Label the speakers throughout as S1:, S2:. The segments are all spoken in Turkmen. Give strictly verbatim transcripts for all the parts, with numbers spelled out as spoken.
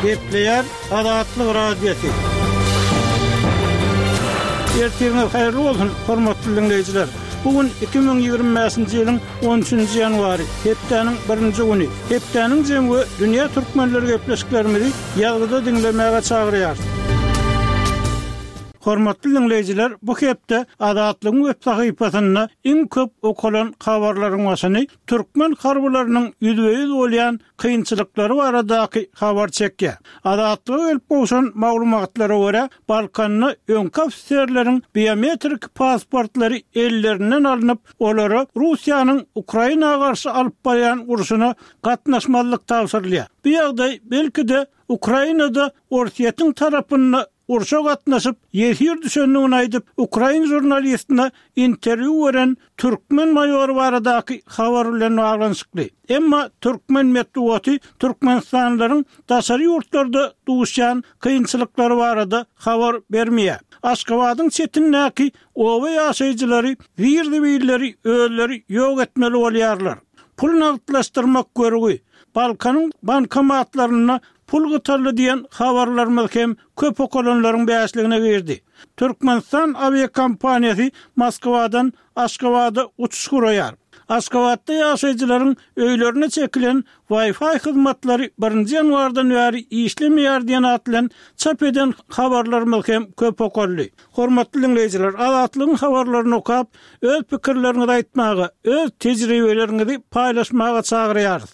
S1: Gepleyer Adatlyk radiosi. Ertirňiz haýyrly bolsun, hormatly dinleýijiler. Bugün iki bin ýygrimiňji ýylyň on üçünji ýanwary, hepdeniň birinji güni. Hepdeniň jemgy dünýä türkmenleri gepleşiklerimizi ýagdaýda dinlemäge çagyrýar. Hormatly dinleýijiler, bu hepde Adatlyň web sahypasyna iň köp okulan habarlaryň başyny türkmen harbalarynyň ýüzbeýiz bolýan kynçylyklary baradaky habar çekýär. Adatlyk elp bolşan maglumatlary görä, Balkanyň öňki ofisiýerleriň biometrik pasportlary ellerinden alınıp, olary Russiýanyň Ukrainaga garşy alyp barýan urşuna gatnaşmalyk tawsyrlýar. Bu ýagdaý belki-de Ukrainada Orsiýetiň tarapyny urşa gatnaşyp ýehir düşenligini aýdyp Ukraina jurnalistine interwýu beren türkmen maýory baradaky habar bilen baglanşykly. Emma türkmen medeniýeti Türkmenistanlaryň daşary ýurtlarda duşan kynçylyklary barada habar bermeýär. Aşgabatyň çetinläki owa ýaşaýjylary wirdi-wirleri öýleri ýok etmeli bolýarlar. Pul nagdlaşdyrmak görügi Balkanyň bankomatlaryna pul gytarly diýen habarlarymyz hem köp okulanlaryň bäşligine girdi. Türkmenistan aviakompaniýasy Moskwadan Aşgabada uçuş guraýar. Aşgabatda ýaşaýjylaryň öýlerine çekilen Wi-Fi hyzmatlary birinji ýanwardan bäri işlemeýär diýen atlan çap eden habarlarymyz hem köp okully. Hormatly dinleýijiler, Adatlyň habarlaryny okap, öz pikirlerinizi aýtmagy, öz tejribelerinizi paýlaşmaga çagyrýarys.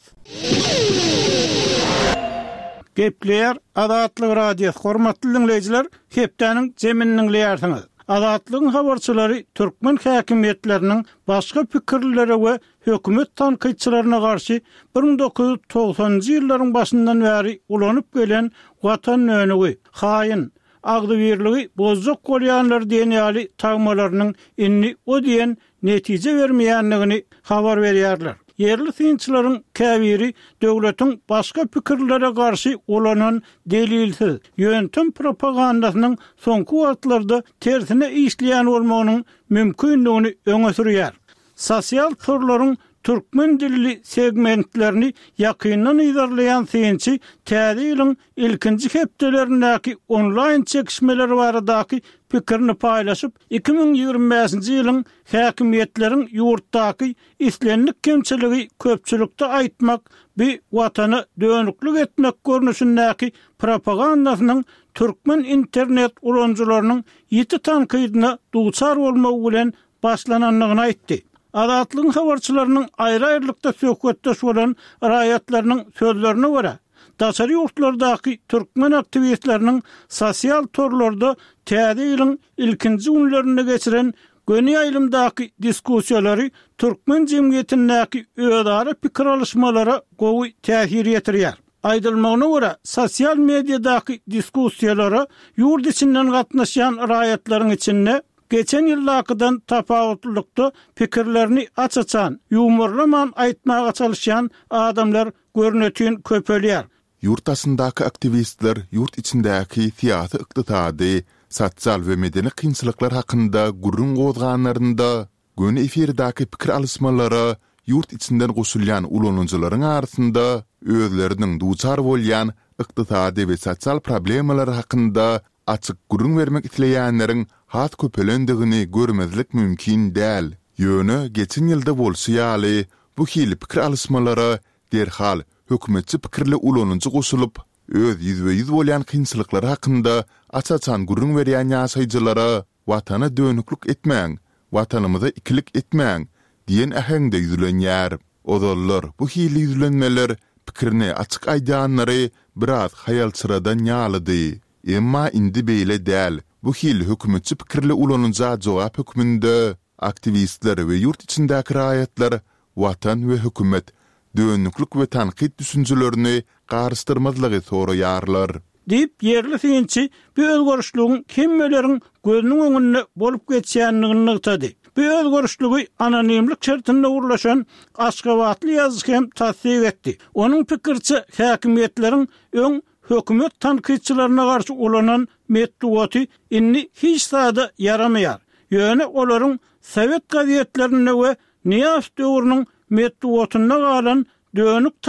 S1: Gepleyer Adatlyk radiosi. Hormatly dinleýijiler, hepdeniň jeminiň dinleýärsiňiz. Adatlyň habarçylary türkmen häkimetleriniň başga pikirleri we hökümet tanqidçilerine garşy bir min dokuz ýüz togsanjy ýyllaryň başyndan bäri ulanyp gelen watan önügi, haýyn, agdybirligi, bozjak bolýanlar diýen ýaly tagmalarynyň inni o diýen netije bermeýänligini habar berýärler. Yerli synçylaryň käbiri döwletiň başga pikirlere garşy olanan delilsiz ýöntem propagandasynyň soňky wagtlarda tersine işleýän bolmagynyň mümkinligini öňe sürýär. Sosial torlaryň türkmen dilli segmentlerini ýakyndan ýydarlayan synçy täze ýylyň ilkinji hepdelerindäki online çekişmeleri baradaky pikirini paýlaşyp iki bin ýygrimi beşinji ýylyň häkimetleriň ýurtdaky islenlik kemçiligi köpçülikde aýtmak bir watany dönüklik etmek görnüşindäki propagandasynyň türkmen internet ulanjylarynyň ýiti tankydyna duçar bolmagy bilen başlananlygyny aýtdy. Adatlyň habarçylarynyň aýry-aýrylykda söhbetdeş bolan raýatlarynyň sözlerine görä, daşary ýurtlardaky türkmen aktivistleriniň sosial torlarda täze ýylyň ilkinji günlerini geçiren göni aýlymdaky diskussiýalary türkmen jemgyýetindäki öýdary pikir alışmalara gowy täsir ýetirýär. Aýdylmagyna görä, sosial mediadaky diskussiýalara ýurt içinden gatnaşan raýatlaryň içinde geçen ýyllakydan tapawutlykda pikirlerini açaçan, ýumorlaman aýtmaga çalışan adamlar görnetýän köpelýär.
S2: Yurtasındaky aktivistler yurt içindäki siýasy, ykdysady, sosial we medeni kynçylyklar hakynda gurrun gozganlarynda göni efirdaky pikir alysmalary yurt içinden goşulýan ulanjylaryň arasynda özleriniň duçar bolýan ykdysady we sosial problemler hakynda açyk gurrun bermek isleýänleriň hat köpelendigini görmezlik mümkin däl. Ýöne geçen ýylda bolsaýaly bu hili pikir alysmalary derhal hökümetçi pikirli ulanjy goşulyp öz ýüzbeýiz bolýan kynçylyklary hakynda açaçan gurrun berýän ýaşaýjylara watana dönüklik etmäň, watanymyza ikilik etmäň diýen ähengde ýüzlenýär. Odallar bu hili ýüzlenmeler pikirini açyk aýdanlary biraz haýalçyradan ýalydy. Emma indi beýle däl. Bu hili hökümetçi pikirli ulanınca jogap hökmünde aktivistler we ýurt içindäki raýatlar watan we hökümet dönüklik we tanqid düşünjelerini garşdyrmazlygy soraýarlar.
S1: Dip yerli synçy bu özgörüşlüğün kimmeleriň gözüniň öňünde bolup geçýänligini ýetdi. Bu özgörüşlügi anonimlik şertinde urlaşan Aşgabatly ýazyjy hem tasdiq etdi. Onuň pikirçi häkimetleriň öň hökümet tanqidçilerine garşy olanan medeniýeti inni hiç sada yaramaýar. Ýöne olaryň Sowet gazetlerinde we Niýas döwrüniň medeniýetine galan dönük